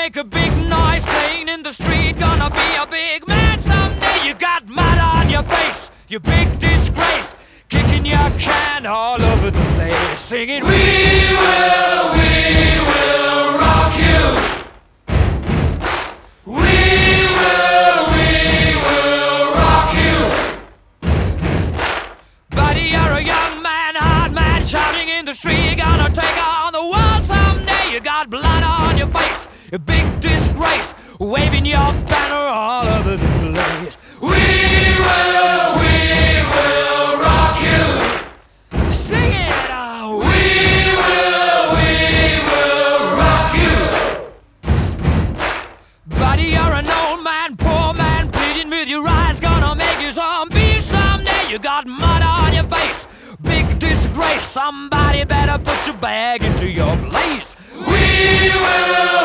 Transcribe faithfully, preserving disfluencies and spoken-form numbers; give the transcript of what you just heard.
make a big noise playing in the street. Gonna be a big man someday. You got mud on your face, you big disgrace. Kicking your can all over the place, singing, we will, we will rock you. We will, we will rock you. Buddy, you're a young man, hard man, shouting in the street. You're gonna take on the world someday. You got blood on your face, a big disgrace, waving your banner all over the place. We will, we will rock you. Sing it out. We will, we will rock you. Buddy, you're an old man, poor man, pleading with your eyes. Gonna make you zombie someday. You got mud on your face, big disgrace. Somebody better put your bag into your place. We will.